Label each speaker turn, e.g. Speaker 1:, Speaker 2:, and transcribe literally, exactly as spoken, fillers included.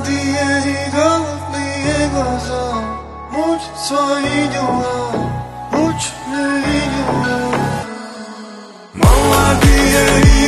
Speaker 1: Молодые и голодные глаза мучат свои дела, мучные дела. Молодые и